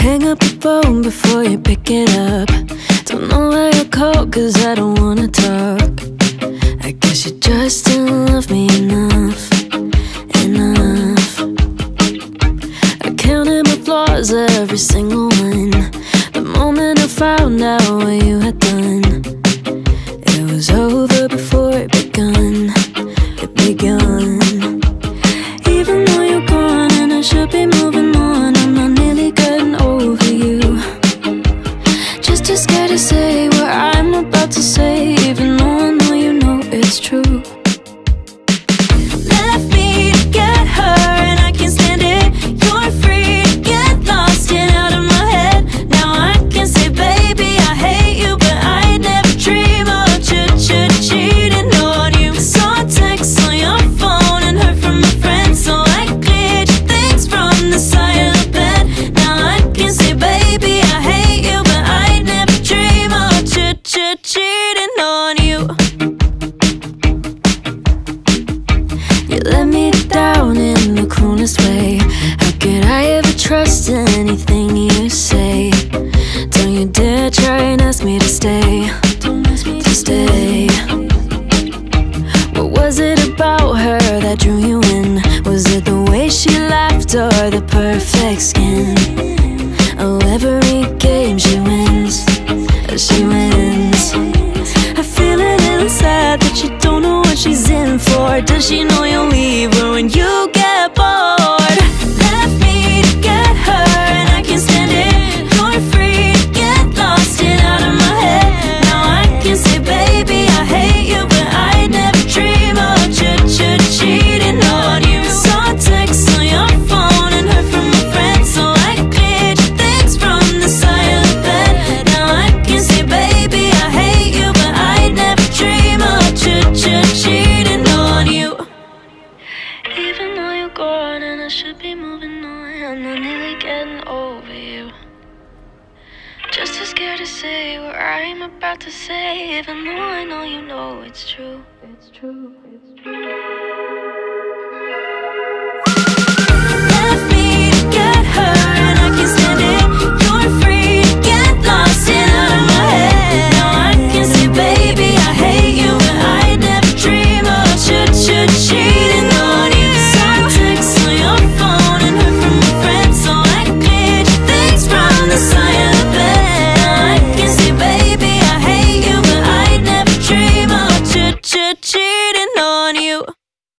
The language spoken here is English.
hang up the phone before you pick it up. Don't know why you called, cause I don't wanna talk. I guess you just didn't love me enough, enough. I counted my flaws, every single one. The moment I found out what you had done, it was over before it begun, it begun. Even though you're gone and I should be moving on, I'm not nearly getting over you. Just too scared to say what I'm about to say, even though I know you know it's true. Left me to get her and I can't stand it. You're free to get lost and out of my head. Now I can say, baby, I hate you, but I'd never dream of cheating on you. Saw texts on your phone and heard from a friend, so I cleared your things from the side of the bed. Now I can say, baby, I hate you, but I'd never dream of cheating on you. You let me down in the coolest way. How could I ever trust anything you say? Don't you dare try and ask me to stay, to stay. What was it about her that drew you in? Was it the way she laughed or the perfect skin? Oh, every game she wins, she wins. I feel a little sad that she don't know what she's in for. Does she know you'll leave her when you get bored? Left me to get her and I can't stand it. You're free to get lost and out of my head. Now I can say, baby, I hate you, but I'd never dream of cheating on you. Saw texts on your phone and heard from a friend, so I cleared your things from the side of the bed. Now I can say, baby, I hate you, but I'd never dream of cheating on you. Even though you're gone and I should be moving on, I'm not nearly getting over you. Just too scared to say what I'm about to say, even though I know you know it's true, it's true, it's true.